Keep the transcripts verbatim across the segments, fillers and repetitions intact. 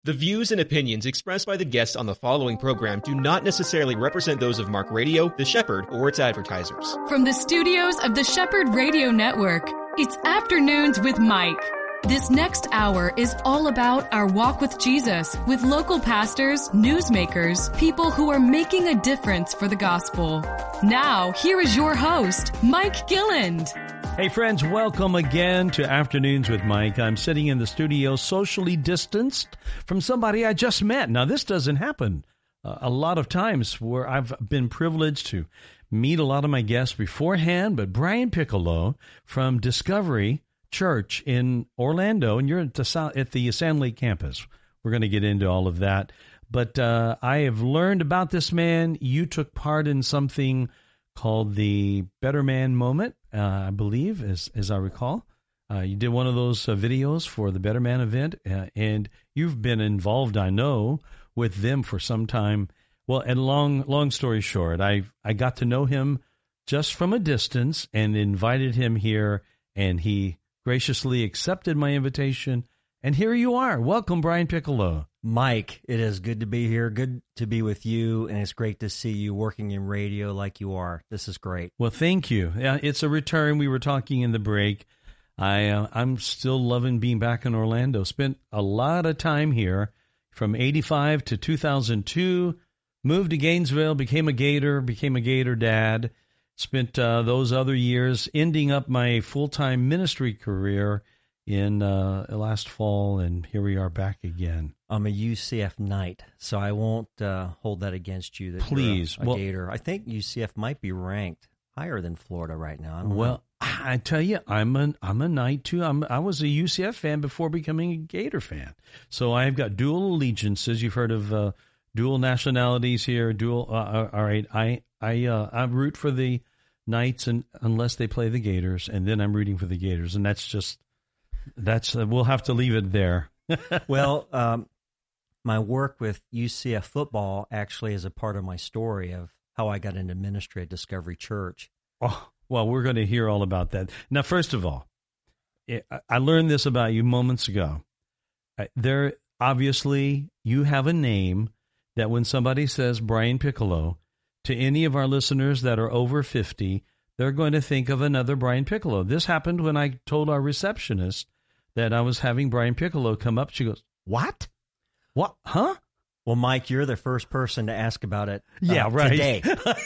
The views and opinions expressed by the guests on the following program do not necessarily represent those of Mark Radio, The Shepherd, or its advertisers. From the studios of the Shepherd Radio Network, it's Afternoons with Mike. This next hour is all about our walk with Jesus, with local pastors, newsmakers, people who are making a difference for the gospel. Now, here is your host, Mike Gilland. Hey friends, welcome again to Afternoons with Mike. I'm sitting in the studio socially distanced from somebody I just met. Now, this doesn't happen uh, a lot of times where I've been privileged to meet a lot of my guests beforehand, but Brian Piccolo from Discovery Church in Orlando, and you're at the, at the Sand Lake campus. We're going to get into all of that. But uh, I have learned about this man. You took part in something called the Better Man Moment, uh, I believe, as as I recall. Uh, you did one of those uh, videos for the Better Man event, uh, and you've been involved, I know, with them for some time. Well, and long long story short, I I got to know him just from a distance and invited him here, and he graciously accepted my invitation, and here you are. Welcome, Brian Piccolo. Mike, it is good to be here. Good to be with you, and it's great to see you working in radio like you are. This is great. Well, thank you. Yeah, it's a return. We were talking in the break. I, uh, I'm still loving being back in Orlando. Spent a lot of time here from eighty-five to two thousand two. Moved to Gainesville, became a Gator, became a Gator dad. Spent uh, those other years ending up my full-time ministry career in uh, last fall, and here we are back again. I'm a U C F Knight, so I won't uh, hold that against you. That Please. You're a, a well, Gator. I think U C F might be ranked higher than Florida right now. I don't well, know. I tell you, I'm a I'm a Knight too. I'm I was a U C F fan before becoming a Gator fan, so I've got dual allegiances. You've heard of uh, dual nationalities here. Dual. Uh, all right, I I uh, I root for the Knights, and unless they play the Gators, and then I'm rooting for the Gators, and that's just that's uh, we'll have to leave it there. Well, um, my work with U C F football actually is a part of my story of how I got into ministry at Discovery Church. Oh, well, we're going to hear all about that. Now, first of all, I learned this about you moments ago. There, obviously, you have a name that when somebody says Brian Piccolo, to any of our listeners that are over fifty, they're going to think of another Brian Piccolo. This happened when I told our receptionist that I was having Brian Piccolo come up. She goes, what? What? Huh? Well, Mike, you're the first person to ask about it uh, yeah, right. today.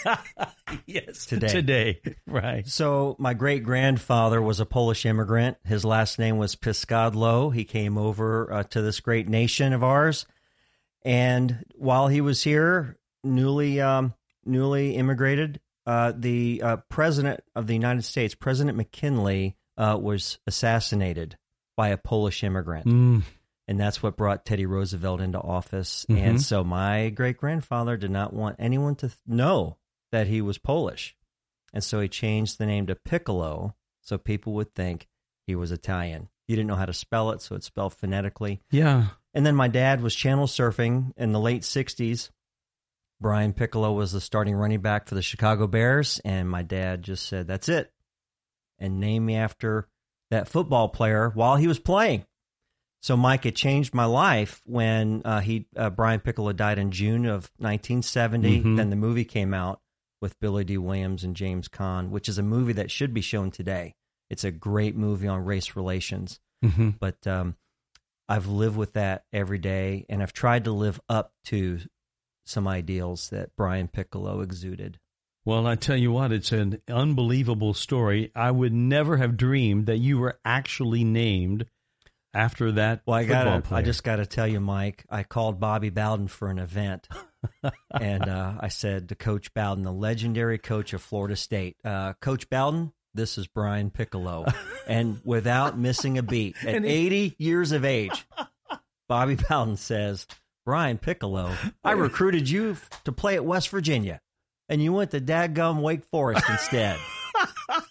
Yes, today. Today, right. So my great-grandfather was a Polish immigrant. His last name was Piscadlo. He came over uh, to this great nation of ours. And while he was here, newly um, newly immigrated, uh, the uh, president of the United States, President McKinley, uh, was assassinated by a Polish immigrant. Mm. And that's what brought Teddy Roosevelt into office. Mm-hmm. And so my great-grandfather did not want anyone to th- know that he was Polish. And so he changed the name to Piccolo so people would think he was Italian. He didn't know how to spell it, so it's spelled phonetically. Yeah. And then my dad was channel surfing in the late sixties. Brian Piccolo was the starting running back for the Chicago Bears, and my dad just said, that's it, and named me after that football player while he was playing. So, Mike, it changed my life when uh, he uh, Brian Piccolo died in June of nineteen seventy. Mm-hmm. Then the movie came out with Billy D. Williams and James Caan, which is a movie that should be shown today. It's a great movie on race relations. Mm-hmm. But um, I've lived with that every day, and I've tried to live up to some ideals that Brian Piccolo exuded. Well, I tell you what, it's an unbelievable story. I would never have dreamed that you were actually named after that well, I football gotta, player. I just got to tell you, Mike, I called Bobby Bowden for an event, and uh, I said to Coach Bowden, the legendary coach of Florida State, uh, Coach Bowden, this is Brian Piccolo. And without missing a beat, at he, eighty years of age, Bobby Bowden says, Brian Piccolo, I recruited you to play at West Virginia, and you went to dadgum Wake Forest instead.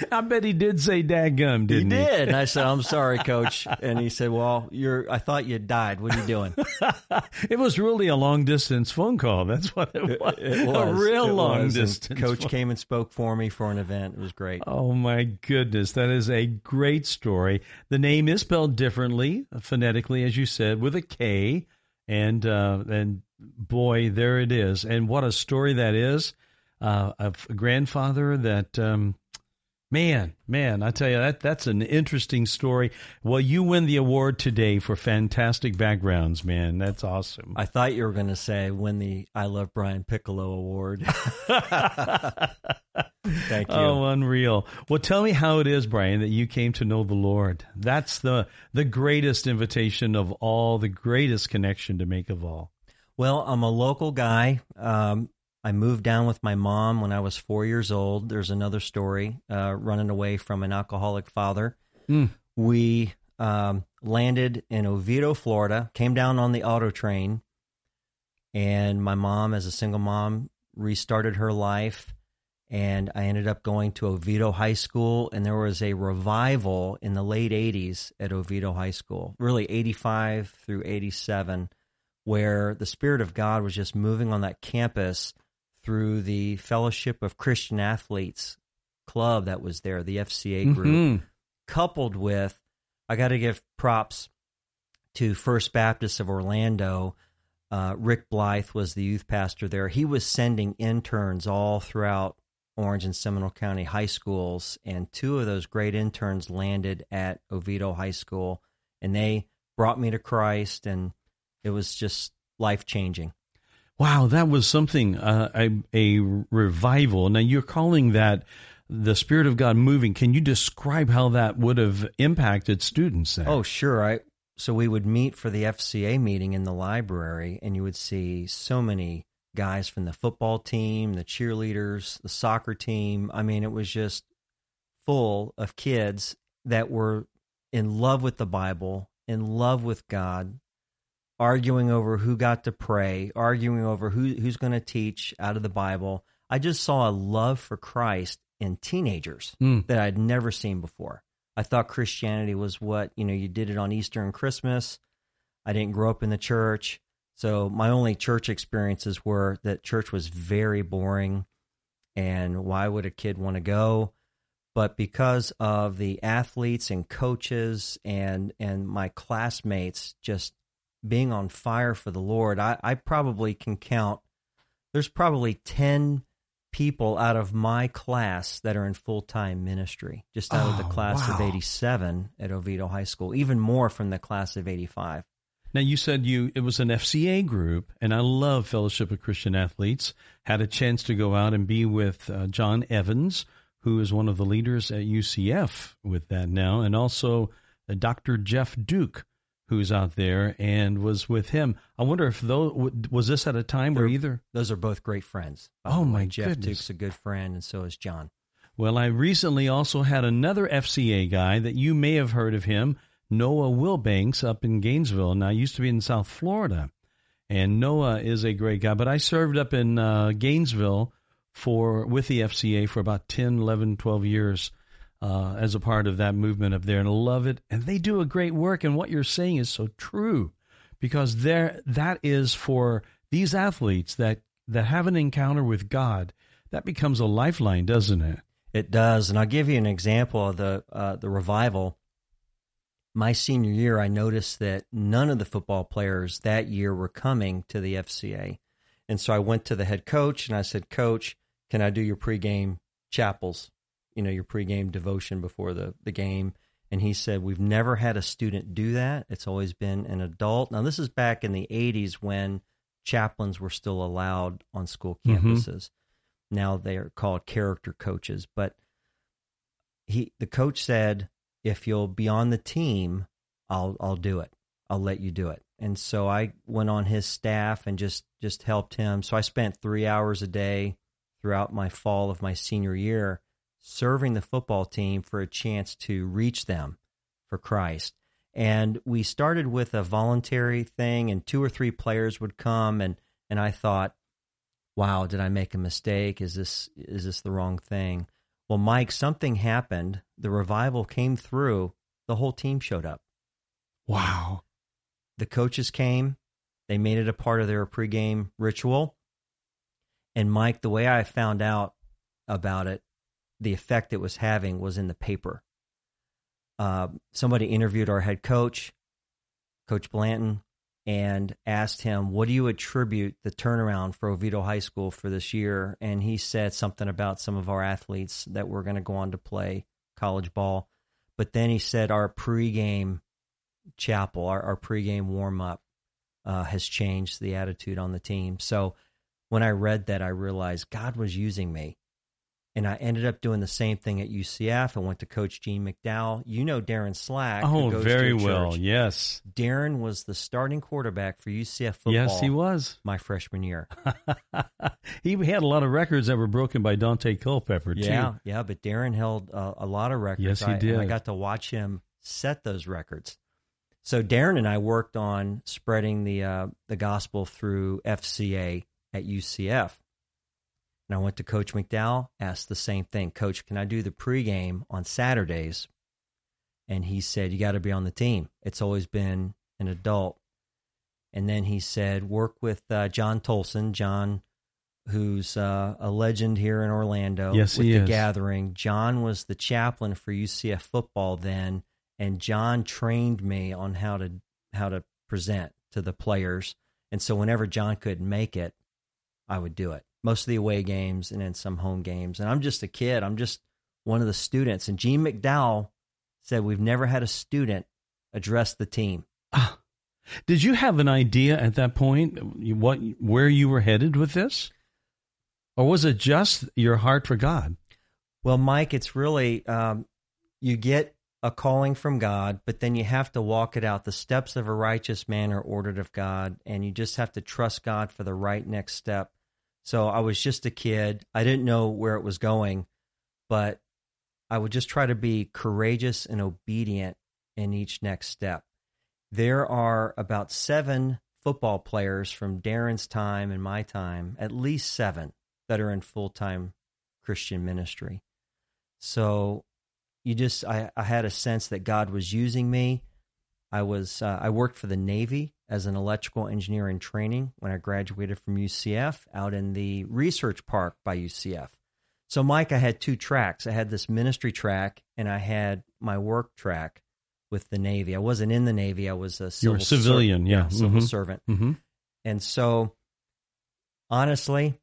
I bet he did say dadgum, didn't he? He did. And I said, I'm sorry, Coach. And he said, well, you're. I thought you died. What are you doing? It was really a long-distance phone call. That's what it was. It, it was. A real it long-distance was. Coach phone. came and spoke for me for an event. It was great. Oh, my goodness. That is a great story. The name is spelled differently, phonetically, as you said, with a K. And, uh, and boy, there it is. And what a story that is. Uh, of a grandfather that, um, man, man, I tell you, that that's an interesting story. Well, you win the award today for fantastic backgrounds, man. That's awesome. I thought you were going to say win the I Love Brian Piccolo award. Thank you. Oh, unreal. Well, tell me how it is, Brian, that you came to know the Lord. That's the the greatest invitation of all, the greatest connection to make of all. Well, I'm a local guy. Um, I moved down with my mom when I was four years old. There's another story, uh, running away from an alcoholic father. Mm. We um, landed in Oviedo, Florida, came down on the auto train, and my mom, as a single mom, restarted her life, and I ended up going to Oviedo High School, and there was a revival in the late eighties at Oviedo High School, really eighty-five through eighty-seven, where the Spirit of God was just moving on that campus through the Fellowship of Christian Athletes club that was there, the F C A group, mm-hmm. coupled with, I got to give props to First Baptist of Orlando. Uh, Rick Blythe was the youth pastor there. He was sending interns all throughout Orange and Seminole County high schools, and two of those great interns landed at Oviedo High School, and they brought me to Christ, and it was just life-changing. Wow, that was something, uh, a, a revival. Now, you're calling that the Spirit of God moving. Can you describe how that would have impacted students there? Oh, sure. I So we would meet for the F C A meeting in the library, and you would see so many guys from the football team, the cheerleaders, the soccer team. I mean, it was just full of kids that were in love with the Bible, in love with God, arguing over who got to pray, arguing over who who's going to teach out of the Bible. I just saw a love for Christ in teenagers mm. that I'd never seen before. I thought Christianity was what, you know, you did it on Easter and Christmas. I didn't grow up in the church, so my only church experiences were that church was very boring, and why would a kid want to go? But because of the athletes and coaches and and my classmates just being on fire for the Lord, I, I probably can count, there's probably ten people out of my class that are in full-time ministry, just out oh, of the class wow. of eighty-seven at Oviedo High School, even more from the class of eighty-five. Now, you said you it was an F C A group, and I love Fellowship of Christian Athletes. Had a chance to go out and be with uh, John Evans, who is one of the leaders at U C F with that now, and also uh, Doctor Jeff Duke, who's out there, and was with him. I wonder if those, was this at a time They're, where either? Those are both great friends. Oh, my Jeff goodness. Duke's a good friend, and so is John. Well, I recently also had another F C A guy that you may have heard of him, Noah Wilbanks, up in Gainesville. Now, I used to be in South Florida, and Noah is a great guy. But I served up in uh, Gainesville for with the F C A for about ten, eleven, twelve years. Uh, as a part of that movement up there, and I love it. And they do a great work, and what you're saying is so true, because there that is for these athletes that, that have an encounter with God, that becomes a lifeline, doesn't it? It does, and I'll give you an example of the uh, the revival. My senior year, I noticed that none of the football players that year were coming to the F C A, and so I went to the head coach, and I said, Coach, can I do your pregame chapels? You know, your pregame devotion before the, the game. And he said, we've never had a student do that. It's always been an adult. Now, this is back in the eighties when chaplains were still allowed on school campuses. Mm-hmm. Now they are called character coaches. But he, the coach said, if you'll be on the team, I'll I'll do it. I'll let you do it. And so I went on his staff and just, just helped him. So I spent three hours a day throughout my fall of my senior year serving the football team for a chance to reach them for Christ. And we started with a voluntary thing, and two or three players would come, and, and I thought, wow, did I make a mistake? Is this is this the wrong thing? Well, Mike, something happened. The revival came through. The whole team showed up. Wow. The coaches came. They made it a part of their pregame ritual. And Mike, the way I found out about it, the effect it was having was in the paper. Uh, somebody interviewed our head coach, Coach Blanton, and asked him, what do you attribute the turnaround for Oviedo High School for this year? And he said something about some of our athletes that were going to go on to play college ball. But then he said our pregame chapel, our, our pregame warm-up uh, has changed the attitude on the team. So when I read that, I realized God was using me. And I ended up doing the same thing at U C F. I went to Coach Gene McDowell. You know Darren Slack. Oh, who goes very to your well, church. yes. Darren was the starting quarterback for U C F football. Yes, he was. My freshman year. He had a lot of records that were broken by Dante Culpepper, too. Yeah, yeah, but Darren held uh, a lot of records. Yes, he I, did. And I got to watch him set those records. So Darren and I worked on spreading the uh, the gospel through F C A at U C F. And I went to Coach McDowell, asked the same thing. Coach, can I do the pregame on Saturdays? And he said, you got to be on the team. It's always been an adult. And then he said, work with uh, John Tolson. John, who's uh, a legend here in Orlando. Yes, with he the is. Gathering. John was the chaplain for U C F football then, and John trained me on how to how to present to the players. And so whenever John couldn't make it, I would do it. Most of the away games and then some home games. And I'm just a kid. I'm just one of the students. And Gene McDowell said, we've never had a student address the team. Ah. Did you have an idea at that point what where you were headed with this? Or was it just your heart for God? Well, Mike, it's really, um, you get a calling from God, but then you have to walk it out. The steps of a righteous man are ordered of God, and you just have to trust God for the right next step. So I was just a kid. I didn't know where it was going, but I would just try to be courageous and obedient in each next step. There are about seven football players from Darren's time and my time, at least seven, that are in full-time Christian ministry. So you just, I, I had a sense that God was using me. I was, uh, I worked for the Navy as an electrical engineer in training when I graduated from U C F out in the research park by U C F. So, Mike, I had two tracks. I had this ministry track, and I had my work track with the Navy. I wasn't in the Navy. I was a civil You were a civilian, ser- yeah. civil Mhm. servant. Mm-hmm. And so, honestly,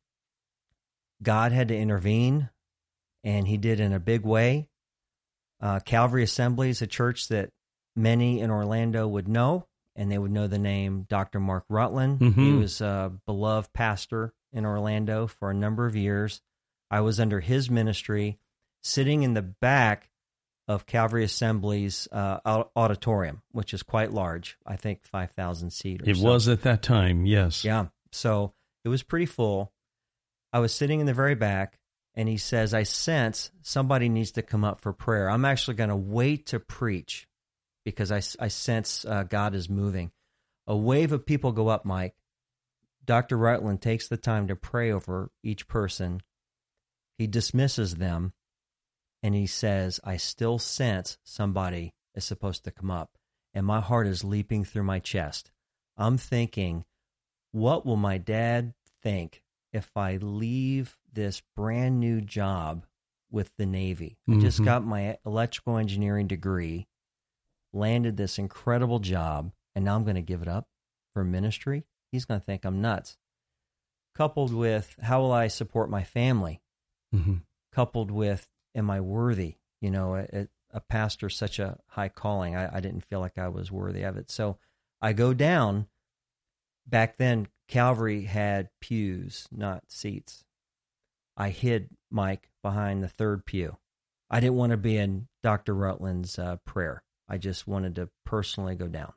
God had to intervene, and he did in a big way. Uh, Calvary Assembly is a church that many in Orlando would know, and they would know the name Doctor Mark Rutland. Mm-hmm. He was a beloved pastor in Orlando for a number of years. I was under his ministry, sitting in the back of Calvary Assembly's uh, auditorium, which is quite large. I think five thousand seat or It so. was at that time, yes. Yeah. So it was pretty full. I was sitting in the very back, and he says, I sense somebody needs to come up for prayer. I'm actually going to wait to preach because I, I sense uh, God is moving. A wave of people go up, Mike. Doctor Rutland takes the time to pray over each person. He dismisses them, and he says, I still sense somebody is supposed to come up. And my heart is leaping through my chest. I'm thinking, what will my dad think if I leave this brand new job with the Navy? I just Mhm. got my electrical engineering degree, landed this incredible job, and now I'm going to give it up for ministry? He's going to think I'm nuts. Coupled with, how will I support my family? Mm-hmm. Coupled with, am I worthy? You know, a, a pastor, such a high calling. I, I didn't feel like I was worthy of it. So I go down. Back then, Calvary had pews, not seats. I hid, Mike, behind the third pew. I didn't want to be in Doctor Rutland's uh, prayer. I just wanted to personally go down.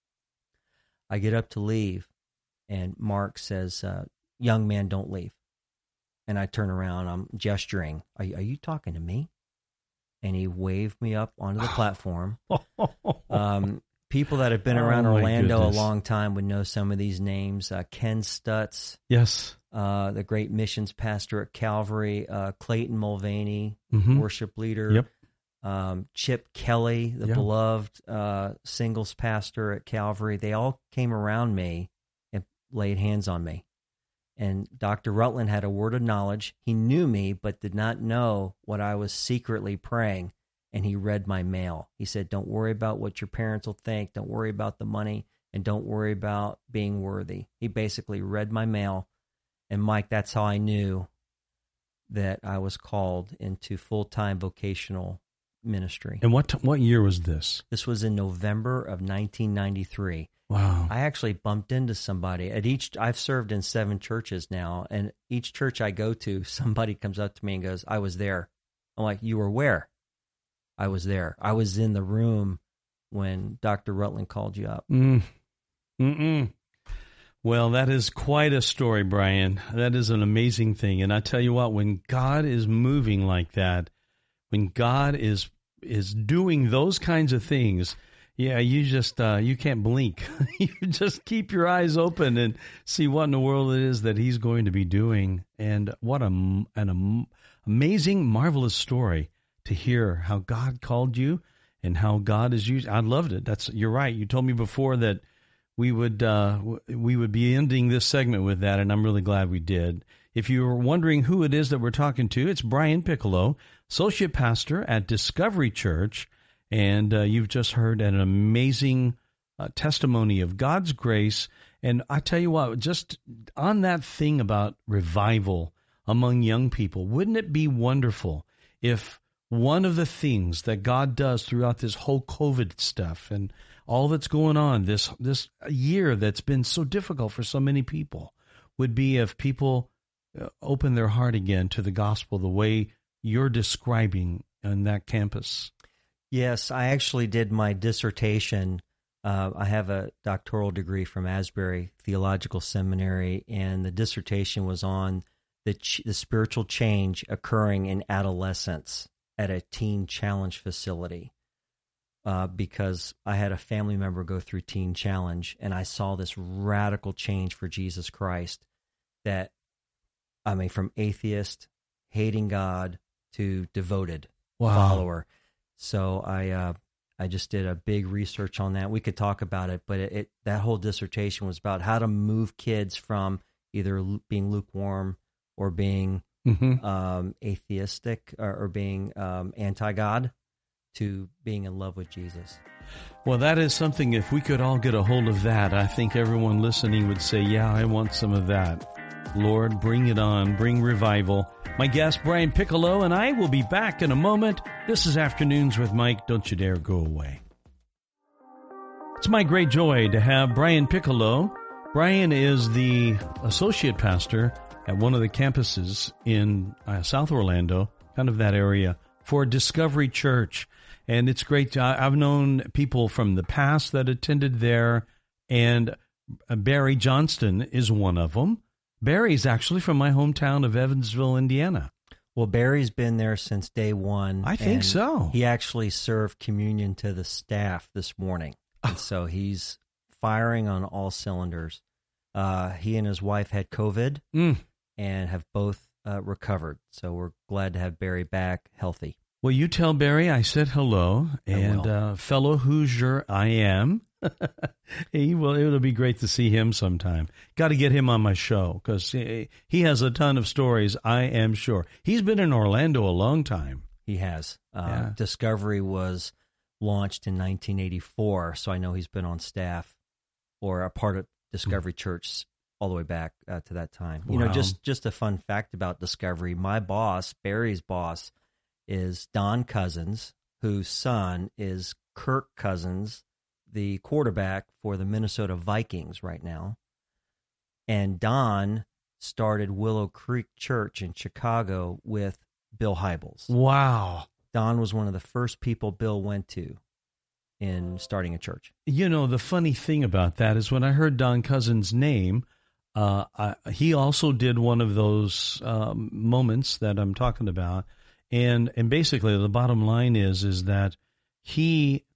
I get up to leave, and Mark says, uh, young man, don't leave. And I turn around, I'm gesturing. Are, are you talking to me? And he waved me up onto the platform. Um, People that have been Oh, around my Orlando goodness. a long time would know some of these names. Uh, Ken Stutz, Yes. uh, the great missions pastor at Calvary, uh, Clayton Mulvaney, Mhm. worship leader, Yep. um, Chip Kelly, the Yeah. beloved uh, singles pastor at Calvary. They all came around me and laid hands on me. And Doctor Rutland had a word of knowledge. He knew me, but did not know what I was secretly praying. And he read my mail. He said, don't worry about what your parents will think. Don't worry about the money. And don't worry about being worthy. He basically read my mail. And Mike, that's how I knew that I was called into full-time vocational ministry. And what t- what year was this? This was in November of nineteen ninety-three. Wow. I actually bumped into somebody at each. I've served in seven churches now, and each church I go to, somebody comes up to me and goes, "I was there." I'm like, "You were where?" I was there. I was in the room when Doctor Rutland called you up. Mm. Mm-mm. Well, that is quite a story, Brian. That is an amazing thing. And I tell you what, when God is moving like that, when God is is doing those kinds of things, yeah, you just uh, you can't blink. You just keep your eyes open and see what in the world it is that He's going to be doing. And what a, an am, amazing, marvelous story to hear how God called you and how God is used. I loved it. That's you're right. You told me before that we would uh, we would be ending this segment with that, and I'm really glad we did. If you were wondering who it is that we're talking to, it's Brian Piccolo, associate pastor at Discovery Church, and uh, you've just heard an amazing uh, testimony of God's grace. And I tell you what, just on that thing about revival among young people, wouldn't it be wonderful if one of the things that God does throughout this whole COVID stuff and all that's going on this this year that's been so difficult for so many people would be if people open their heart again to the gospel the way you're describing on that campus? Yes, I actually did my dissertation. Uh, I have a doctoral degree from Asbury Theological Seminary, and the dissertation was on the, ch- the spiritual change occurring in adolescence at a teen challenge facility. Uh, because I had a family member go through Teen Challenge, and I saw this radical change for Jesus Christ that, I mean, from atheist, hating God, to devoted Wow. follower. So I uh, I just did a big research on that. We could talk about it, but it, it that whole dissertation was about how to move kids from either being lukewarm or being Mm-hmm. um, atheistic or, or being um, anti-God to being in love with Jesus. Well, that is something, if we could all get a hold of that, I think everyone listening would say, yeah, I want some of that. Lord, bring it on, bring revival. My guest, Brian Piccolo, and I will be back in a moment. This is Afternoons with Mike. Don't you dare go away. It's my great joy to have Brian Piccolo. Brian is the associate pastor at one of the campuses in uh, South Orlando, kind of that area, for Discovery Church. And it's great. To, I've known people from the past that attended there, and Barry Johnston is one of them. Barry's actually from my hometown of Evansville, Indiana. Well, Barry's been there since day one. I think and so. He actually served communion to the staff this morning. And so he's firing on all cylinders. Uh, he and his wife had COVID Mm. and have both uh, recovered. So we're glad to have Barry back healthy. Well, you tell Barry I said hello, I and will. uh, fellow Hoosier I am. he will. It'll be great to see him sometime. Got to get him on my show because he, he has a ton of stories, I am sure. He's been in Orlando a long time. He has. Uh, Yeah. Discovery was launched in nineteen eighty-four, so I know he's been on staff or a part of Discovery Church all the way back uh, to that time. You know, Wow. just just a fun fact about Discovery. My boss, Barry's boss, is Don Cousins, whose son is Kirk Cousins, the quarterback for the Minnesota Vikings right now. And Don started Willow Creek Church in Chicago with Bill Hybels. Wow. Don was one of the first people Bill went to in starting a church. You know, the funny thing about that is when I heard Don Cousins' name, uh, I, he also did one of those um, moments that I'm talking about. And and basically the bottom line is is that he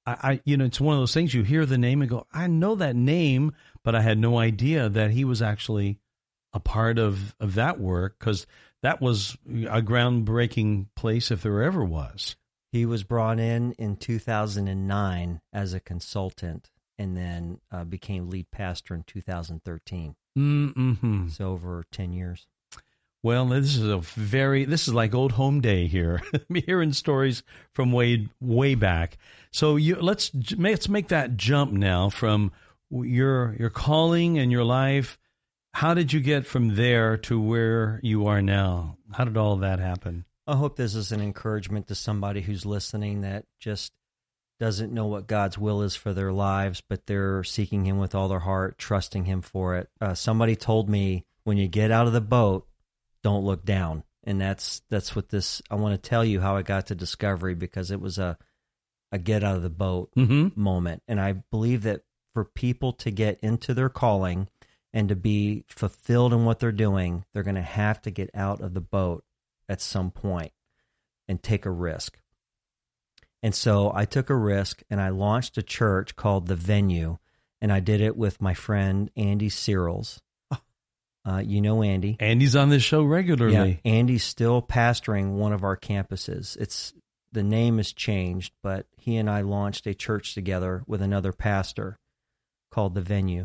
I, I, you know, it's one of those things you hear the name and go, I know that name, but I had no idea that he was actually a part of, of that work, because that was a groundbreaking place if there ever was. He was brought in in two thousand nine as a consultant, and then uh, became lead pastor in two thousand thirteen. Mm-hmm. So over ten years. Well, this is a very, this is like old home day here. Hearing stories from way, way back. So you, let's, let's make that jump now from your, your calling and your life. How did you get from there to where you are now? How did all of that happen? I hope this is an encouragement to somebody who's listening that just doesn't know what God's will is for their lives, but they're seeking Him with all their heart, trusting Him for it. Uh, somebody told me, when you get out of the boat, don't look down. And that's that's what this, I want to tell you how I got to Discovery, because it was a, a get out of the boat mm-hmm. moment. And I believe that for people to get into their calling and to be fulfilled in what they're doing, they're going to have to get out of the boat at some point and take a risk. And so I took a risk, and I launched a church called The Venue, and I did it with my friend Andy Searles. Uh, you know Andy. Andy's on this show regularly. Yeah, Andy's still pastoring one of our campuses. It's the name has changed, but he and I launched a church together with another pastor called The Venue.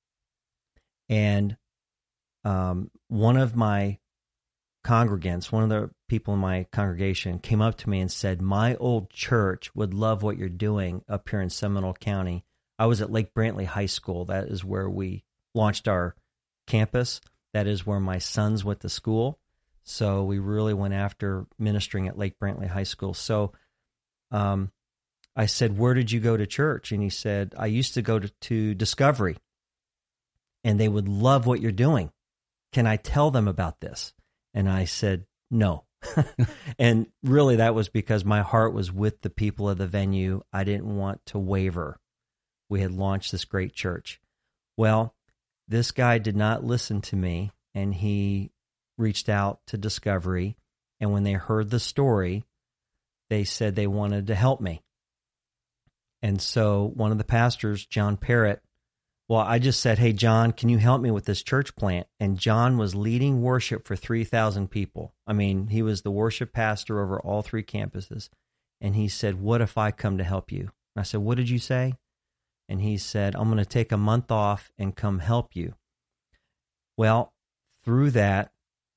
And um, one of my congregants, one of the people in my congregation, came up to me and said, my old church would love what you're doing up here in Seminole County. I was at Lake Brantley High School. That is where we launched our campus. That is where my sons went to school. So we really went after ministering at Lake Brantley High School. So um, I said, where did you go to church? And he said, I used to go to, to Discovery, and they would love what you're doing. Can I tell them about this? And I said, no. And really that was because my heart was with the people of The Venue. I didn't want to waver. We had launched this great church. Well, this guy did not listen to me, and he reached out to Discovery, and when they heard the story, they said they wanted to help me. And so one of the pastors, John Parrott, well, I just said, hey, John, can you help me with this church plant? And John was leading worship for three thousand people. I mean, he was the worship pastor over all three campuses. And he said, what if I come to help you? And I said, what did you say? And he said, I'm going to take a month off and come help you. Well, through that,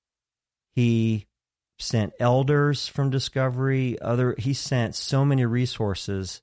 he sent elders from Discovery, other, he sent so many resources.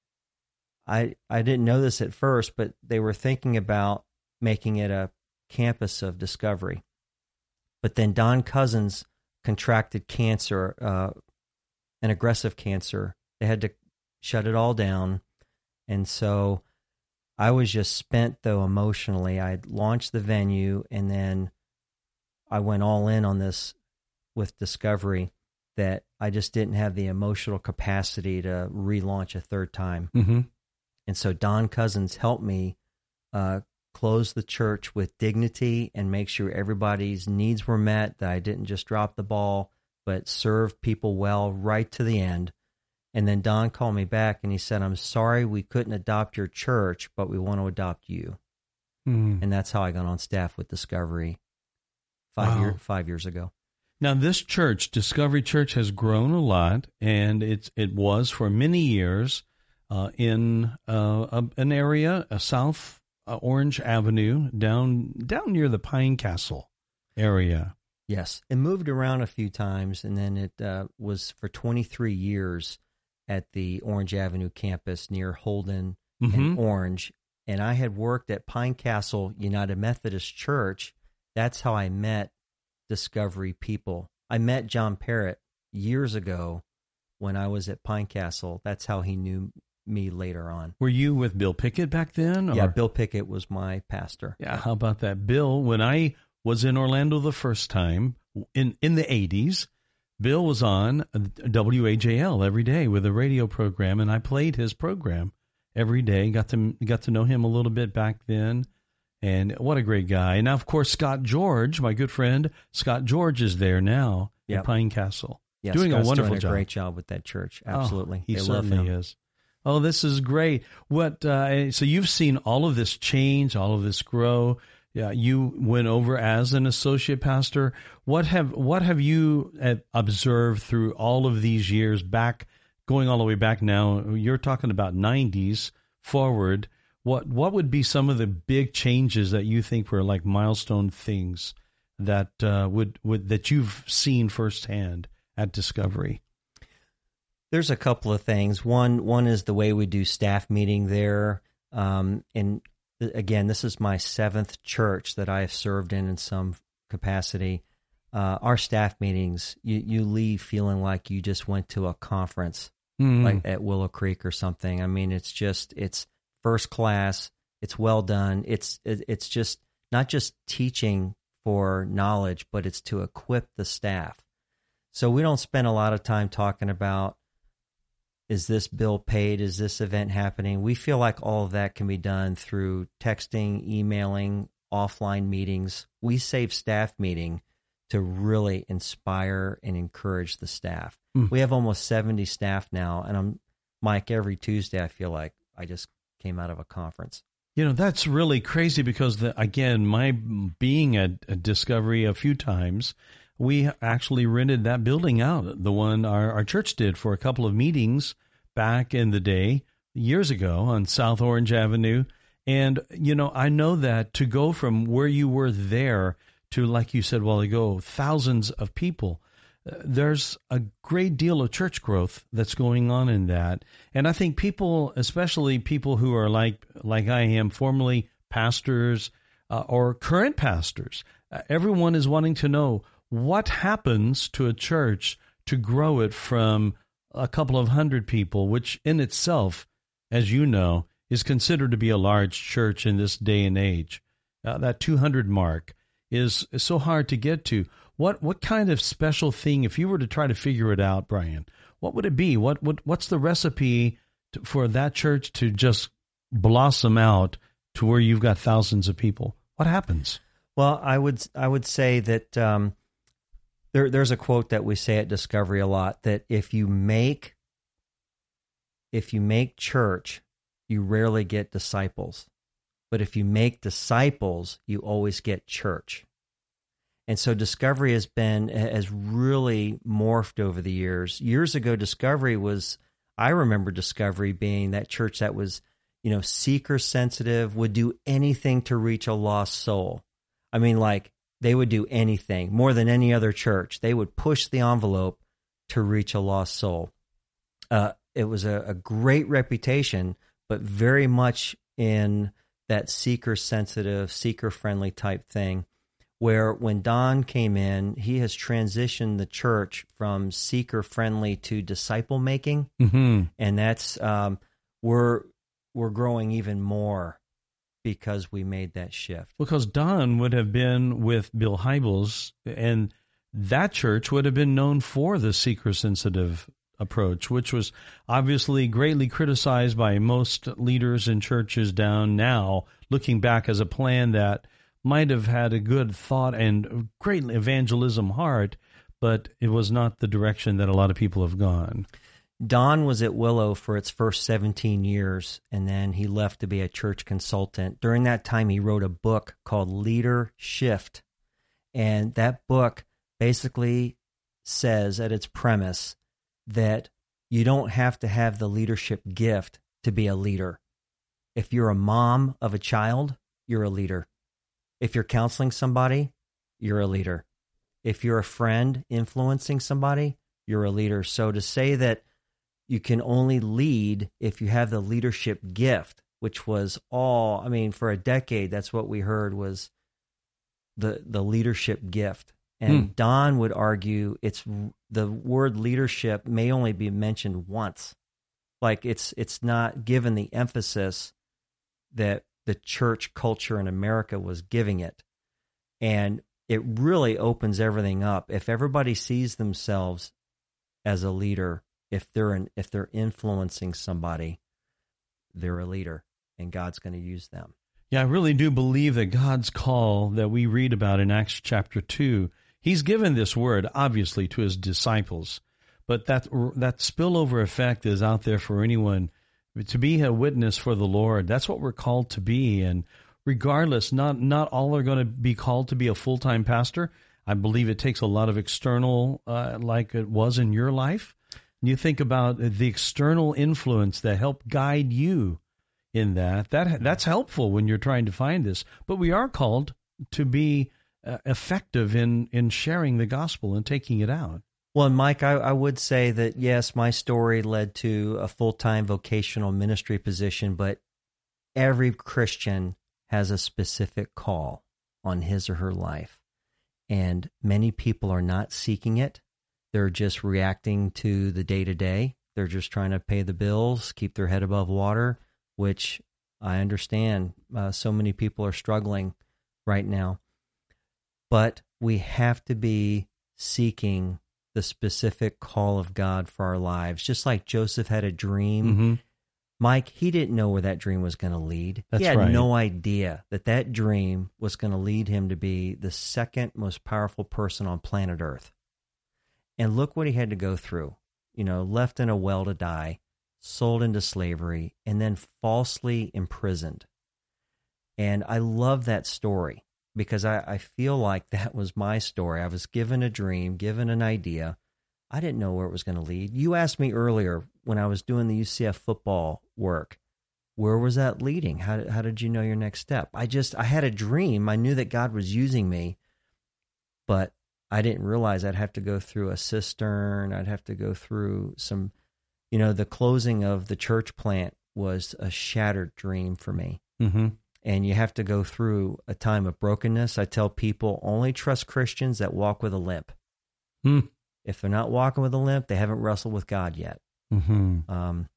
I I didn't know this at first, but they were thinking about making it a campus of Discovery. But then Don Cousins contracted cancer, uh, an aggressive cancer. They had to shut it all down. And so I was just spent, though, emotionally. I had launched The Venue, and then I went all in on this with Discovery, that I just didn't have the emotional capacity to relaunch a third time. Mm-hmm. And so Don Cousins helped me uh, close the church with dignity and make sure everybody's needs were met, that I didn't just drop the ball, but served people well right to the end. And then Don called me back and he said, I'm sorry we couldn't adopt your church, but we want to adopt you. Mm. And that's how I got on staff with Discovery five, wow. year, five years ago. Now, this church, Discovery Church, has grown a lot, and it's, it was for many years uh, in uh, a, an area, a South uh, Orange Avenue, down down near the Pine Castle area. Yes, it moved around a few times, and then it uh, was for twenty-three years at the Orange Avenue campus near Holden mm-hmm. and Orange. And I had worked at Pine Castle United Methodist Church. That's how I met Discovery people. I met John Parrott years ago when I was at Pine Castle. That's how he knew me later on. Were you with Bill Pickett back then? Or? Yeah, Bill Pickett was my pastor. Yeah, how about that? Bill, when I was in Orlando the first time in, in the eighties, Bill was on W A J L every day with a radio program, and I played his program every day. Got to got to know him a little bit back then, and what a great guy. And now, of course, Scott George, my good friend, Scott George is there now yep. at Pine Castle, yeah, doing Scott's a wonderful doing a job. great job with that church. Absolutely, oh, he they certainly love him. is. Oh, this is great. What? Uh, so you've seen all of this change, all of this grow. Yeah, you went over as an associate pastor. What have what have you observed through all of these years back, going all the way back now? You're talking about nineties forward. What what would be some of the big changes that you think were like milestone things that uh, would would that you've seen firsthand at Discovery? There's a couple of things. One one is the way we do staff meeting there, um, and again, this is my seventh church that I have served in in some capacity. Uh, our staff meetings, you, you leave feeling like you just went to a conference, mm-hmm. like at Willow Creek or something. I mean, it's just, it's first class. It's well done. It's it, it's just not just teaching for knowledge, but it's to equip the staff. So we don't spend a lot of time talking about, is this bill paid? Is this event happening? We feel like all of that can be done through texting, emailing, offline meetings. We save staff meeting to really inspire and encourage the staff. Mm. We have almost seventy staff now, and I'm Mike, every Tuesday I feel like I just came out of a conference. You know, that's really crazy because, the, again, my being at, at Discovery a few times, we actually rented that building out, the one our, our church did for a couple of meetings back in the day, years ago on South Orange Avenue. And, you know, I know that to go from where you were there to, like you said a while ago, thousands of people, uh, there's a great deal of church growth that's going on in that. And I think people, especially people who are like, like I am, formerly pastors uh, or current pastors, uh, everyone is wanting to know, what happens to a church to grow it from a couple of hundred people, which in itself, as you know, is considered to be a large church in this day and age? Uh, that two hundred mark is, is so hard to get to. What what kind of special thing, if you were to try to figure it out, Brian, what would it be? What, what What's the recipe to, for that church to just blossom out to where you've got thousands of people? What happens? Well, I would I would say that um, There, there's a quote that we say at Discovery a lot, that if you make if you make church, you rarely get disciples. But if you make disciples, you always get church. And so Discovery has been has really morphed over the years. Years ago, Discovery was, I remember Discovery being that church that was, you know, seeker sensitive, would do anything to reach a lost soul. I mean, like, they would do anything more than any other church. They would push the envelope to reach a lost soul. Uh, it was a, a great reputation, but very much in that seeker-sensitive, seeker-friendly type thing, where when Don came in, he has transitioned the church from seeker-friendly to disciple-making, mm-hmm. and that's um, we're we're growing even more because we made that shift. Because Don would have been with Bill Hybels, and that church would have been known for the seeker-sensitive approach, which was obviously greatly criticized by most leaders in churches down now, looking back as a plan that might have had a good thought and great evangelism heart, but it was not the direction that a lot of people have gone. Don was at Willow for its first seventeen years, and then he left to be a church consultant. During that time, he wrote a book called Leader Shift, and that book basically says at its premise that you don't have to have the leadership gift to be a leader. If you're a mom of a child, you're a leader. If you're counseling somebody, you're a leader. If you're a friend influencing somebody, you're a leader. So to say that you can only lead if you have the leadership gift, which was all, I mean, for a decade, that's what we heard was the the leadership gift. And hmm. Don would argue it's the word leadership may only be mentioned once. Like it's it's not given the emphasis that the church culture in America was giving it. And it really opens everything up. If everybody sees themselves as a leader, if they're an, if they're influencing somebody, they're a leader, and God's going to use them. Yeah, I really do believe that God's call that we read about in Acts chapter two, he's given this word, obviously, to his disciples, but that that spillover effect is out there for anyone to be a witness for the Lord. That's what we're called to be. And regardless, not not all are going to be called to be a full-time pastor. I believe it takes a lot of external, uh, like it was in your life. And you think about the external influence that helped guide you in that. That that's helpful when you're trying to find this. But we are called to be uh, effective in, in sharing the gospel and taking it out. Well, Mike, I, I would say that, yes, my story led to a full-time vocational ministry position, but every Christian has a specific call on his or her life. And many people are not seeking it. They're just reacting to the day-to-day. They're just trying to pay the bills, keep their head above water, which I understand uh, so many people are struggling right now. But we have to be seeking the specific call of God for our lives. Just like Joseph had a dream, Mm-hmm. Mike, he didn't know where that dream was going to lead. That's he had right. no idea that that dream was going to lead him to be the second most powerful person on planet Earth. And look what he had to go through. You know, left in a well to die, sold into slavery, and then falsely imprisoned. And I love that story because I, I feel like that was my story. I was given a dream, given an idea. I didn't know where it was going to lead. You asked me earlier when I was doing the U C F football work, where was that leading? How did, how did you know your next step? I just, I had a dream. I knew that God was using me, but I didn't realize I'd have to go through a cistern. I'd have to go through some, you know, the closing of the church plant was a shattered dream for me. Mm-hmm. And you have to go through a time of brokenness. I tell people only trust Christians that walk with a limp. Hmm. If they're not walking with a limp, they haven't wrestled with God yet. Mm-hmm. Um,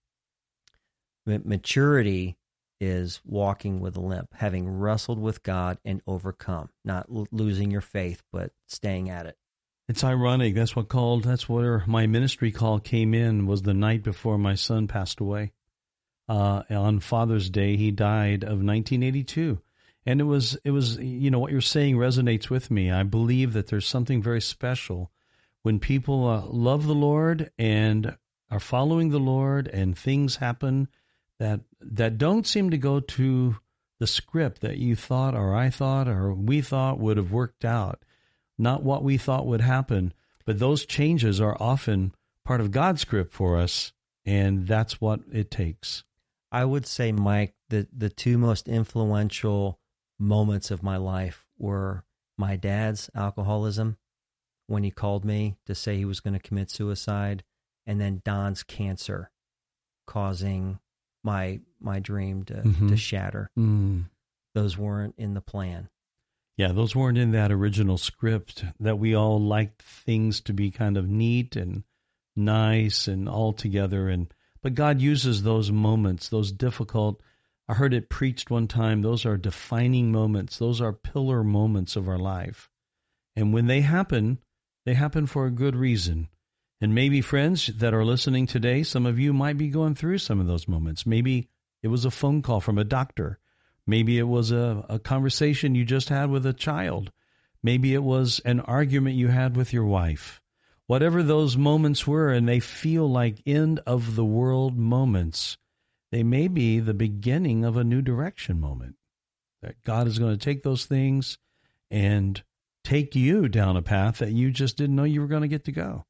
maturity is walking with a limp, having wrestled with God and overcome, not l- losing your faith, but staying at it. It's ironic. That's what called. That's where my ministry call came in. Was the night before my son passed away. Uh, on Father's Day, he died of nineteen eighty-two, and it was it was you know what you're saying resonates with me. I believe that there's something very special when people uh, love the Lord and are following the Lord, and things happen that that don't seem to go to the script that you thought, or I thought, or we thought would have worked out. Not what we thought would happen, but those changes are often part of God's script for us, and that's what it takes. I would say, Mike, the, the two most influential moments of my life were my dad's alcoholism, when he called me to say he was going to commit suicide, and then Don's cancer causing my my dream to, Mm-hmm. to shatter. Mm. Those weren't in the plan. Yeah, those weren't in that original script that we all liked things to be kind of neat and nice and all together. And but God uses those moments, those difficult, I heard it preached one time, those are defining moments. Those are pillar moments of our life. And when they happen, they happen for a good reason. And maybe, friends that are listening today, some of you might be going through some of those moments. Maybe it was a phone call from a doctor. Maybe it was a, a conversation you just had with a child. Maybe it was an argument you had with your wife. Whatever those moments were, and they feel like end of the world moments, they may be the beginning of a new direction moment. That God is going to take those things and take you down a path that you just didn't know you were going to get to go.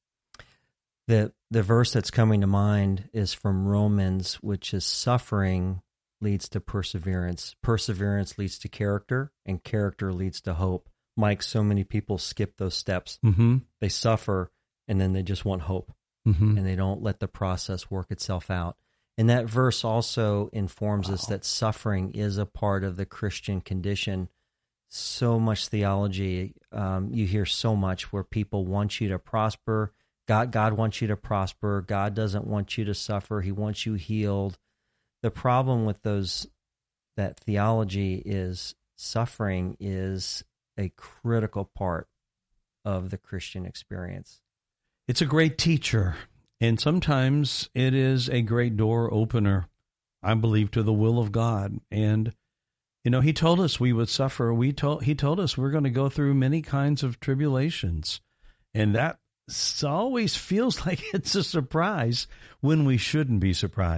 The the verse that's coming to mind is from Romans, which is suffering leads to perseverance. Perseverance leads to character, and character leads to hope. Mike, so many people skip those steps. Mm-hmm. They suffer, and then they just want hope, Mm-hmm. and they don't let the process work itself out. And that verse also informs Wow. us that suffering is a part of the Christian condition. So much theology, um, you hear so much where people want you to prosper. God, God wants you to prosper. God doesn't want you to suffer. He wants you healed. The problem with those, that theology is suffering is a critical part of the Christian experience. It's a great teacher, and sometimes it is a great door opener, I believe, to the will of God. And, you know, he told us we would suffer. We told He told us we're going to go through many kinds of tribulations, and that always feels like it's a surprise when we shouldn't be surprised.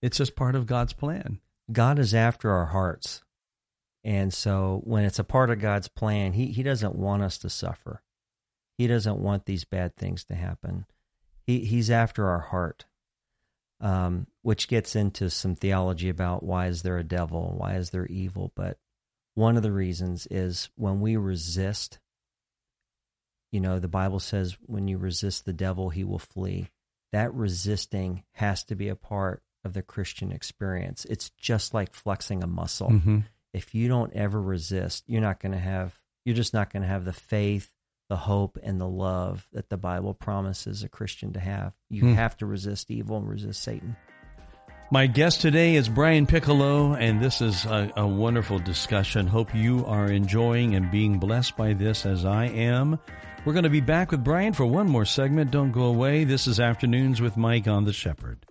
It's just part of God's plan. God is after our hearts. And so when it's a part of God's plan, he, he doesn't want us to suffer. He doesn't want these bad things to happen. He, he's after our heart, um, which gets into some theology about why is there a devil, why is there evil. But one of the reasons is when we resist, you know, the Bible says when you resist the devil, he will flee. That resisting has to be a part of the Christian experience. It's just like flexing a muscle. Mm-hmm. If you don't ever resist, you're not going to have, you're just not going to have the faith, the hope, and the love that the Bible promises a Christian to have. You Hmm. have to resist evil and resist Satan. My guest today is Brian Piccolo, and this is a, a wonderful discussion. Hope you are enjoying and being blessed by this as I am. We're going to be back with Brian for one more segment. Don't go away. This is Afternoons with Mike on The Shepherd.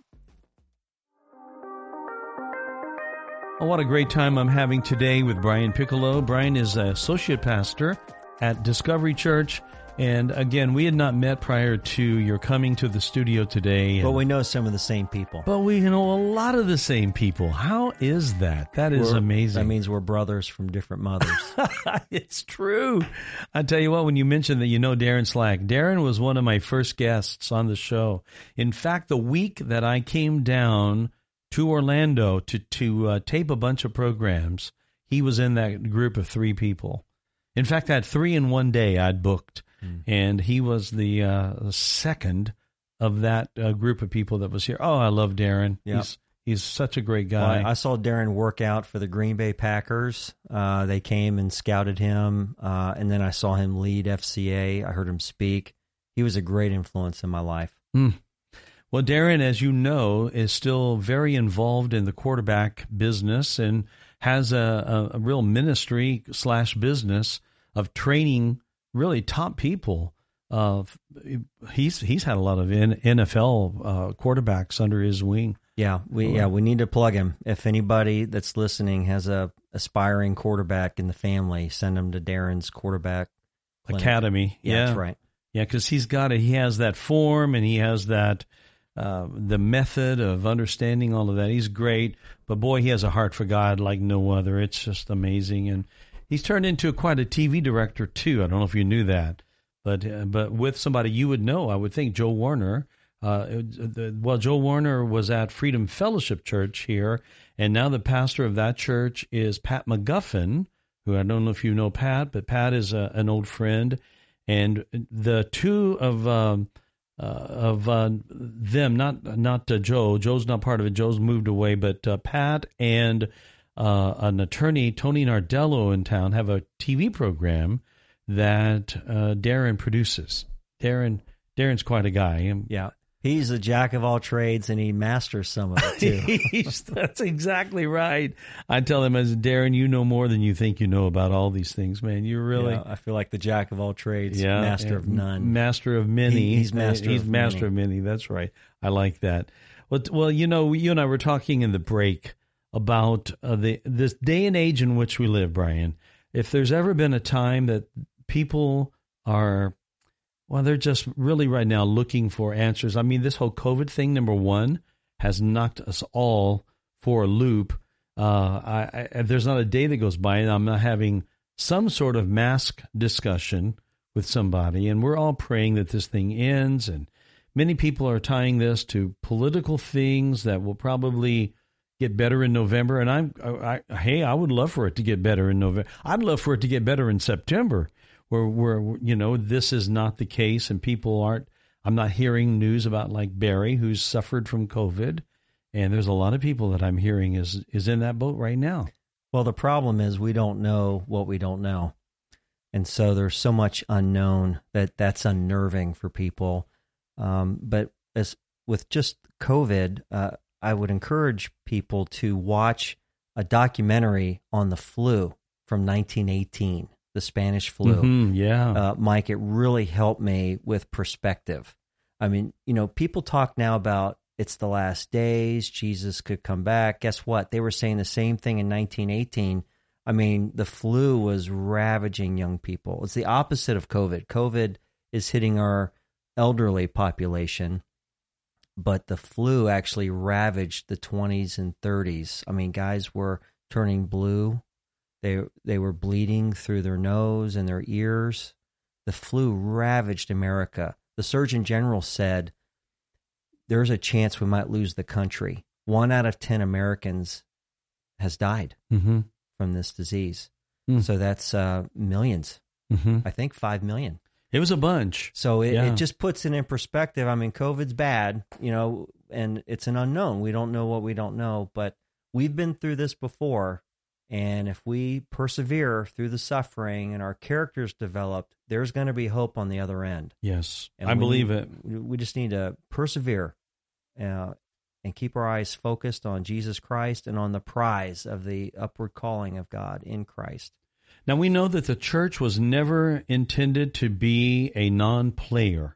Oh, what a great time I'm having today with Brian Piccolo. Brian is an associate pastor at Discovery Church. And again, we had not met prior to your coming to the studio today. But we know some of the same people. But we know a lot of the same people. How is that? That is We're- amazing. That means we're brothers from different mothers. It's true. I tell you what, when you mentioned that you know Darren Slack, Darren was one of my first guests on the show. In fact, the week that I came down to Orlando to, to uh, tape a bunch of programs, he was in that group of three people. In fact, I had three in one day I'd booked, mm. and he was the uh, second of that uh, group of people that was here. Oh, I love Darren. Yep. He's he's such a great guy. Well, I saw Darren work out for the Green Bay Packers. Uh, they came and scouted him, uh, and then I saw him lead F C A. I heard him speak. He was a great influence in my life. Mm. Well, Darren, as you know, is still very involved in the quarterback business and has a, a, a real ministry slash business of training really top people. Uh, he's he's had a lot of N F L uh, quarterbacks under his wing. Yeah, we yeah we need to plug him. If anybody that's listening has a aspiring quarterback in the family, send them to Darren's quarterback clinic. Academy. Yeah, yeah, that's right. Yeah, because he's got a, he has that form and he has that uh, the method of understanding all of that. He's great, but boy, he has a heart for God like no other. It's just amazing, and he's turned into quite a T V director too. I don't know if you knew that, but uh, but with somebody you would know, I would think Joe Warner. Uh, the, well, Joe Warner was at Freedom Fellowship Church here, and now the pastor of that church is Pat McGuffin, who I don't know if you know Pat, but Pat is a, an old friend, and the two of um, uh, of uh, them, not not uh, Joe. Joe's not part of it. Joe's moved away, but uh, Pat and uh, an attorney, Tony Nardello, in town have a T V program that uh, Darren produces. Darren, Darren's quite a guy. Yeah. He's a jack of all trades, and he masters some of it, too. He's, that's exactly right. I tell him, as Darren, you know more than you think you know about all these things, man. You're really... Yeah, I feel like the jack of all trades, yeah, master of none. Master of many. He, he's master He's of master many. of many. That's right. I like that. Well, well, you know, you and I were talking in the break about uh, the this day and age in which we live, Brian. If there's ever been a time that people are... Well, they're just really right now looking for answers. I mean, this whole COVID thing, number one, has knocked us all for a loop. Uh, I, I, there's not a day that goes by and I'm not having some sort of mask discussion with somebody, and we're all praying that this thing ends. And many people are tying this to political things that will probably get better in November. And I'm, I, I, hey, I would love for it to get better in November. I'd love for it to get better in September. Where, where, you know, this is not the case and people aren't, I'm not hearing news about like Barry, who's suffered from COVID. And there's a lot of people that I'm hearing is, is in that boat right now. Well, the problem is we don't know what we don't know. And so there's so much unknown that that's unnerving for people. Um, but as with just COVID, uh, I would encourage people to watch a documentary on the flu from nineteen eighteen. The Spanish flu. Mm-hmm, yeah. Uh, Mike, it really helped me with perspective. I mean, you know, people talk now about it's the last days, Jesus could come back. Guess what? They were saying the same thing in nineteen eighteen. I mean, the flu was ravaging young people. It's the opposite of COVID. COVID is hitting our elderly population. but the flu actually ravaged the twenties and thirties. I mean, guys were turning blue. They they were bleeding through their nose and their ears. The flu ravaged America. The Surgeon General said there's a chance we might lose the country. One out of ten Americans has died mm-hmm. from this disease. Mm. So that's uh, millions. Mm-hmm. I think five million. It was a bunch. So it, yeah. it just puts it in perspective. I mean, COVID's bad, you know, and it's an unknown. We don't know what we don't know, but we've been through this before. And if we persevere through the suffering and our characters developed, there's going to be hope on the other end. Yes, and I believe need, it. We just need to persevere uh, and keep our eyes focused on Jesus Christ and on the prize of the upward calling of God in Christ. Now, we know that the church was never intended to be a non-player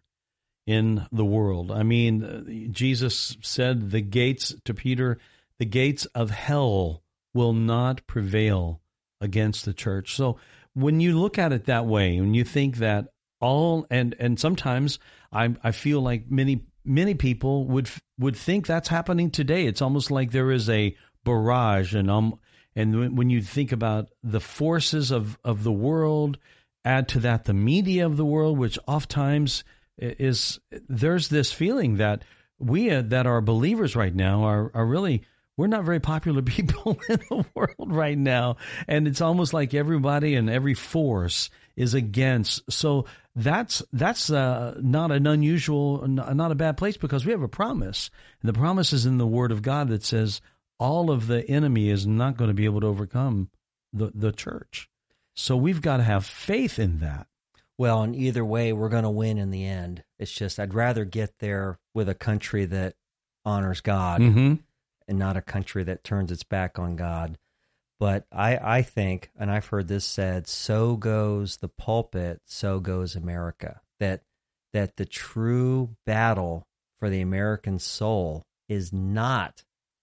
in the world. I mean, Jesus said the gates to Peter, the gates of hell will not prevail against the church. So when you look at it that way, when you think that all, and, and sometimes I, I feel like many, many people would, would think that's happening today. It's almost like there is a barrage, and um, and when you think about the forces of, of the world, add to that the media of the world, which oftentimes is, there's this feeling that we uh, that are believers right now are, are really, we're not very popular people in the world right now. And it's almost like everybody and every force is against. So that's that's uh, not an unusual, not a bad place, because we have a promise. And the promise is in the Word of God that says all of the enemy is not going to be able to overcome the, the church. So we've got to have faith in that. Well, and either way, we're going to win in the end. It's just I'd rather get there with a country that honors God. Mm-hmm. And not a country that turns its back on God. But I, I think, and I've heard this said, so goes the pulpit, so goes America. That that the true battle for the American soul is not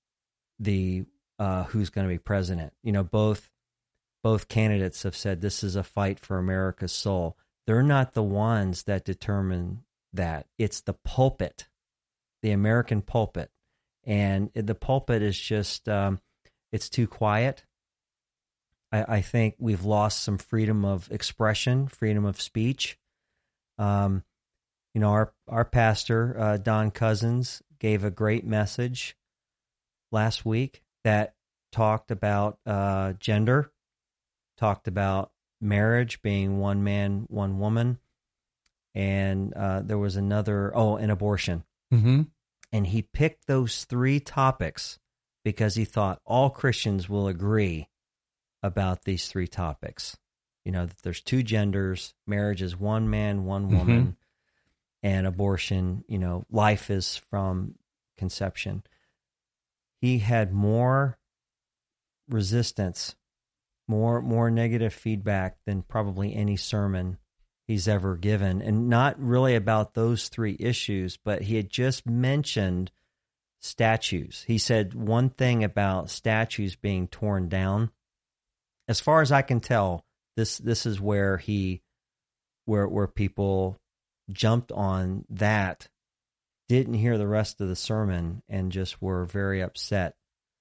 the uh, who's going to be president. You know, both both candidates have said this is a fight for America's soul. They're not the ones that determine that. It's the pulpit, the American pulpit. And the pulpit is just, um, it's too quiet. I, I think we've lost some freedom of expression, freedom of speech. Um, you know, our, our pastor, uh, Don Cousins, gave a great message last week that talked about uh, gender, talked about marriage being one man, one woman. And uh, there was another, oh, and abortion. Mm-hmm. And he picked those three topics because he thought all Christians will agree about these three topics. You know, that there's two genders, marriage is one man, one woman, mm-hmm. and abortion, you know, life is from conception. He had more resistance, more more negative feedback than probably any sermon he's ever given, and not really about those three issues, but he had just mentioned statues. He said one thing about statues being torn down. As far as I can tell, this this is where he where where people jumped on that, didn't hear the rest of the sermon, and just were very upset.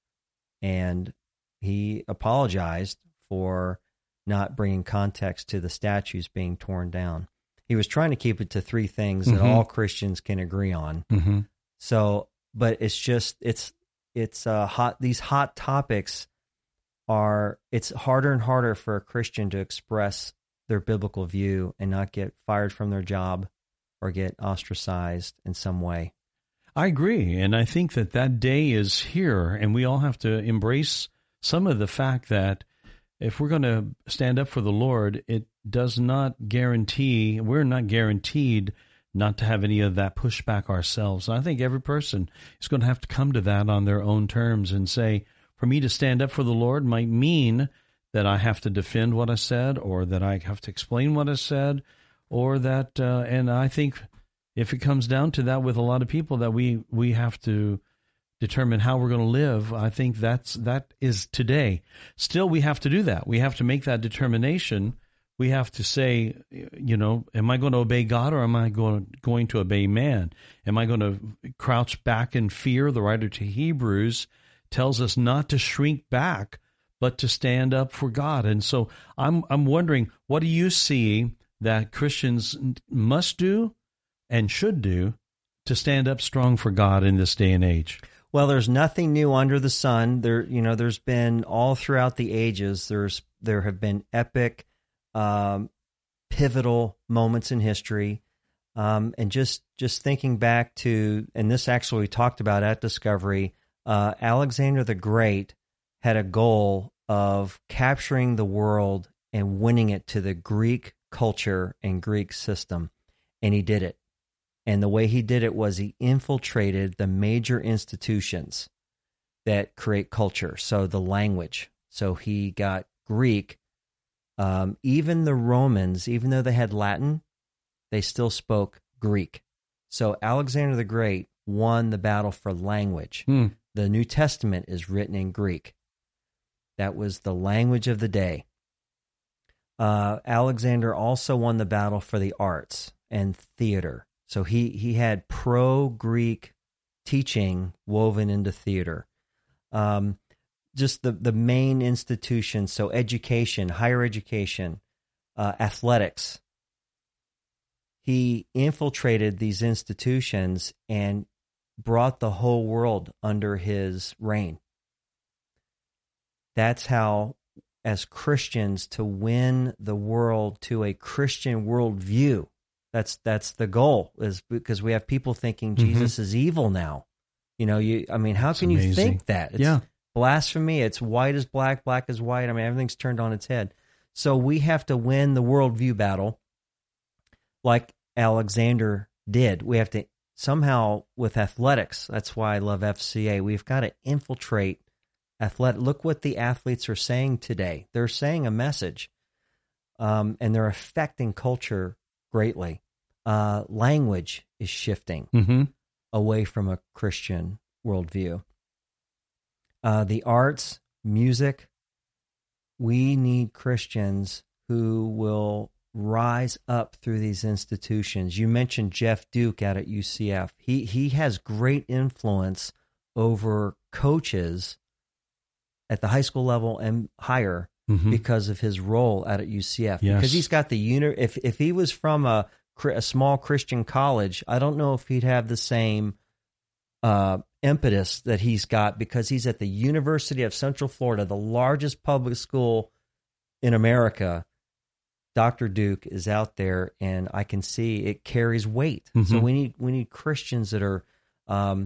And he apologized for not bringing context to the statues being torn down. He was trying to keep it to three things mm-hmm. that all Christians can agree on. Mm-hmm. So, but it's just, it's, it's uh, hot. These hot topics are, it's harder and harder for a Christian to express their biblical view and not get fired from their job or get ostracized in some way. I agree. And I think that that day is here, and we all have to embrace some of the fact that if we're going to stand up for the Lord, it does not guarantee, we're not guaranteed not to have any of that pushback ourselves. And I think every person is going to have to come to that on their own terms and say, for me to stand up for the Lord might mean that I have to defend what I said, or that I have to explain what I said, or that, uh, and I think if it comes down to that with a lot of people, that we, we have to determine how we're going to live. I think that's that is today. Still, we have to do that. We have to make that determination we have to say, you know, am I going to obey God or am I going, going to obey man? Am I going to crouch back in fear? The writer to Hebrews tells us not to shrink back, but to stand up for God. And so I'm I'm wondering, what do you see that Christians must do and should do to stand up strong for God in this day and age? Well, there's nothing new under the sun. There, you know, there's been all throughout the ages. There's there have been epic, um, pivotal moments in history, um, and just just thinking back to, and this actually we talked about at Discovery. Uh, Alexander the Great had a goal of capturing the world and winning it to the Greek culture and Greek system, and he did it. And the way he did it was he infiltrated the major institutions that create culture. So the language. So he got Greek. Um, even the Romans, even though they had Latin, they still spoke Greek. So Alexander the Great won the battle for language. Hmm. The New Testament is written in Greek. That was the language of the day. Uh, Alexander also won the battle for the arts and theater. So he, he had pro-Greek teaching woven into theater. Um, just the, the main institutions, so education, higher education, uh, athletics. He infiltrated these institutions and brought the whole world under his reign. That's how, as Christians, to win the world to a Christian worldview. That's that's the goal, is because we have people thinking Mm-hmm. Jesus is evil now. You know, you. I mean, how That's can you amazing. think that? It's Yeah. blasphemy. It's white is black, black is white. I mean, everything's turned on its head. So we have to win the worldview battle like Alexander did. We have to somehow, with athletics, that's why I love F C A, we've got to infiltrate athletic. Look what the athletes are saying today. They're saying a message, um, and they're affecting culture greatly. Uh, language is shifting Mm-hmm. away from a Christian worldview. Uh, the arts, music, we need Christians who will rise up through these institutions. You mentioned Jeff Duke out at U C F. He he has great influence over coaches at the high school level and higher Mm-hmm. because of his role out at U C F. Yes. Because he's got the uni- if if he was from a a small Christian college, I don't know if he'd have the same uh, impetus that he's got, because he's at the University of Central Florida, the largest public school in America. Doctor Duke is out there, and I can see it carries weight. Mm-hmm. So we need we need Christians that are um,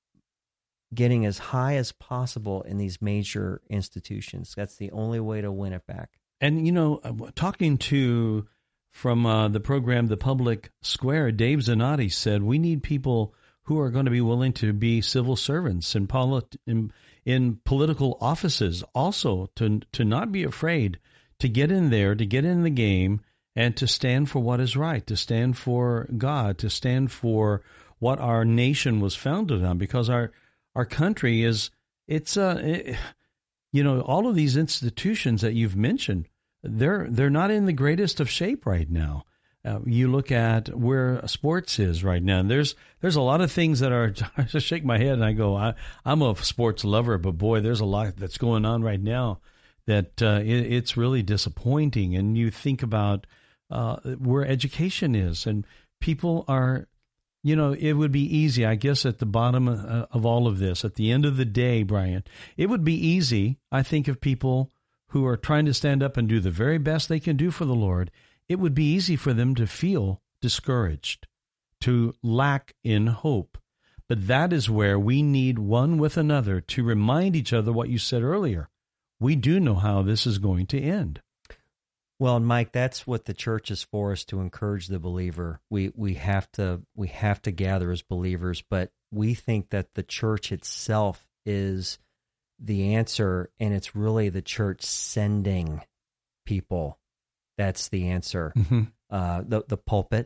getting as high as possible in these major institutions. That's the only way to win it back. And, you know, talking to, from uh, the program, The Public Square, Dave Zanotti said, we need people who are going to be willing to be civil servants in, polit- in, in political offices, also to to not be afraid to get in there, to get in the game, and to stand for what is right, to stand for God, to stand for what our nation was founded on, because our our country is, it's, uh, it, you know, all of these institutions that you've mentioned, they're they're not in the greatest of shape right now. Uh, you look at where sports is right now, and there's there's a lot of things that are, I just shake my head and I go, I, I'm a sports lover, but boy, there's a lot that's going on right now that uh, it, it's really disappointing. And you think about uh, where education is, and people are, you know, it would be easy, I guess, at the bottom uh, of all of this, at the end of the day, Brian, it would be easy, I think, of people who are trying to stand up and do the very best they can do for the Lord, it would be easy for them to feel discouraged, to lack in hope. But that is where we need one with another to remind each other what you said earlier. We do know how this is going to end. Well, and Mike, that's what the church is for, is to encourage the believer. We we have to we have to gather as believers, but we think that the church itself is the answer, and it's really the church sending people. That's the answer. Mm-hmm. Uh, the the pulpit,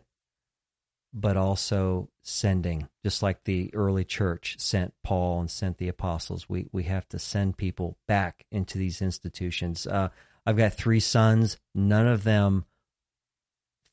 but also sending, just like the early church sent Paul and sent the apostles. We we have to send people back into these institutions. Uh, I've got three sons. None of them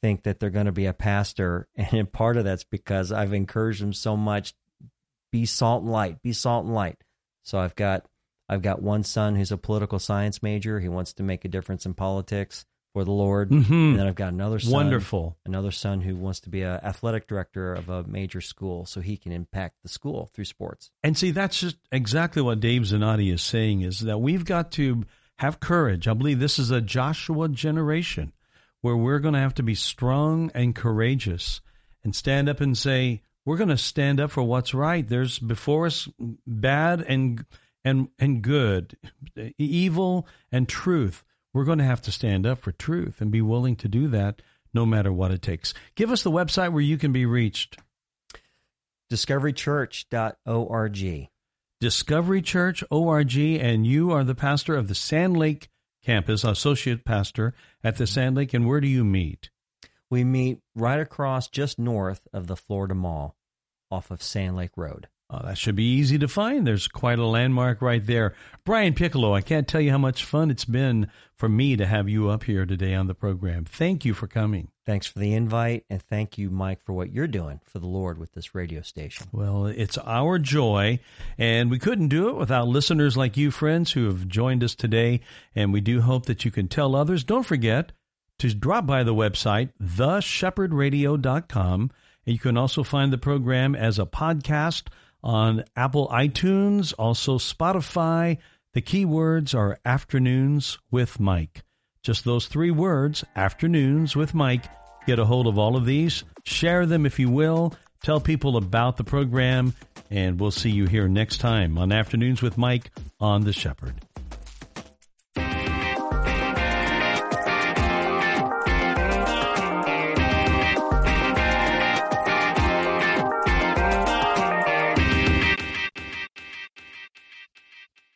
think that they're going to be a pastor. And part of that's because I've encouraged them so much, be salt and light, be salt and light. So I've got I've got one son who's a political science major. He wants to make a difference in politics for the Lord. Mm-hmm. And then I've got another son, Wonderful. another son who wants to be an athletic director of a major school so he can impact the school through sports. And see, that's just exactly what Dave Zanotti is saying, is that we've got to have courage. I believe this is a Joshua generation where we're going to have to be strong and courageous and stand up and say, we're going to stand up for what's right. There's before us bad and and and good, evil and truth. We're going to have to stand up for truth and be willing to do that no matter what it takes. Give us the website where you can be reached. discovery church dot org. discovery church dot org, and you are the pastor of the Sand Lake campus, associate pastor at the Sand Lake. And where do you meet? We meet right across, just north of the Florida Mall off of Sand Lake Road. Oh, that should be easy to find. There's quite a landmark right there. Brian Piccolo, I can't tell you how much fun it's been for me to have you up here today on the program. Thank you for coming. Thanks for the invite, and thank you, Mike, for what you're doing for the Lord with this radio station. Well, it's our joy, and we couldn't do it without listeners like you, friends, who have joined us today, and we do hope that you can tell others. Don't forget to drop by the website, the shepherd radio dot com, and you can also find the program as a podcast on Apple iTunes, also Spotify. The keywords are Afternoons with Mike. Just those three words, Afternoons with Mike. Get a hold of all of these. Share them if you will. Tell people about the program. And we'll see you here next time on Afternoons with Mike on The Shepherd.